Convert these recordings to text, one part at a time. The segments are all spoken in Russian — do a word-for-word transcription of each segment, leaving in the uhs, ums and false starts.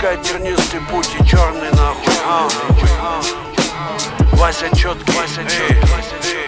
искать тернистый путь и черный нахуй. а, а. Вася четкий, Вася четкий.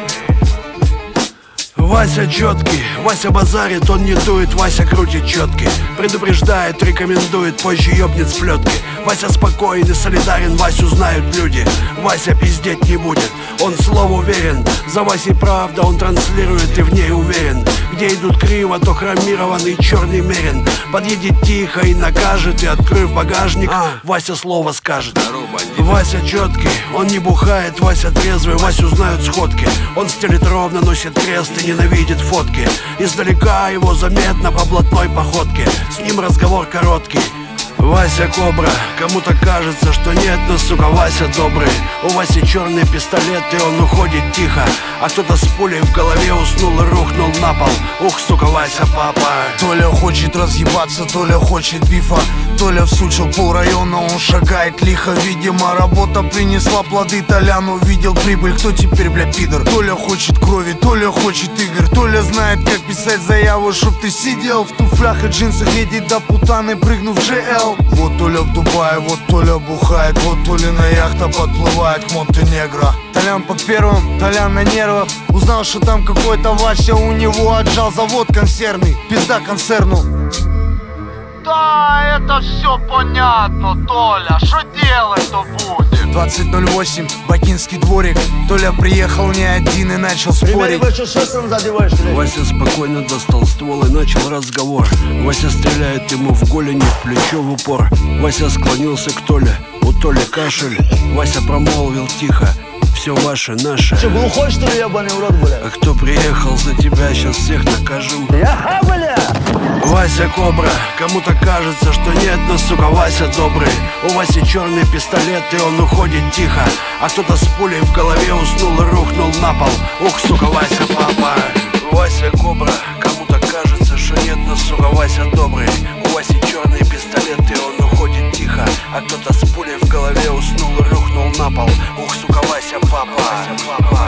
Вася четкий, Вася базарит, он не дует, Вася крутит четки. Предупреждает, рекомендует, позже ёбнет с плетки. Вася спокоен и солидарен, Васю знают люди. Вася пиздеть не будет, он слово уверен. За Васей правда, он транслирует и в ней уверен. Где идут криво, то хромированный черный мерин. Подъедет тихо и накажет, и открыв багажник, а. Вася слово скажет. Вася четкий, он не бухает, Вася трезвый, Васю знают сходки. Он стелит ровно, носит крест и ненавидит фотки. Издалека его заметно по блатной походке. С ним разговор короткий. Вася кобра, кому-то кажется, что нет, но, сука, Вася добрый. У Васи черный пистолет, и он уходит тихо. А кто-то с пулей в голове уснул и рухнул на пол. Ух, сука, Вася папа. Толя хочет разъебаться, Толя хочет бифа. Толя всучил полрайона, он шагает лихо. Видимо, работа принесла плоды, Толян увидел прибыль. Кто теперь, бля, пидор? Толя хочет крови, Толя хочет игр. Толя знает, как писать заяву, чтоб ты сидел в туфлях и джинсах, едет до путаны, прыгнув в джи эл. Вот Толя в Дубае, вот Толя бухает, вот Толина яхта подплывает к Монтенегро. Толян под первым, Толян на нервах. Узнал, что там какой-то Вася у него отжал завод консервный. Пизда концерну. Да, это все понятно, Толя, что делать-то будет? двадцать ноль восемь, Бакинский дворик. Толя приехал не один и начал спорить. Вася спокойно достал ствол и начал разговор. Вася стреляет ему в голени, в плечо в упор. Вася склонился к Толе, у Толи кашель. Вася промолвил тихо: все ваше, наше. Че, глухой, что ли, ебаный в рот, бля? А кто приехал за тебя, сейчас всех накажу. Я, бля! Вася кобра, кому-то кажется, что нет, но, сука, Вася добрый. У Васи черный пистолет, и он уходит тихо. А кто-то с пулей в голове уснул и рухнул на пол. Ух, сука, Вася папа. Вася кобра, кому-то кажется, что нет, но, сука, Вася добрый. У Васи черный пистолет, и он уходит тихо. А кто-то с пулей в голове уснул и рухнул на пол. Ух, сука, Вася папа.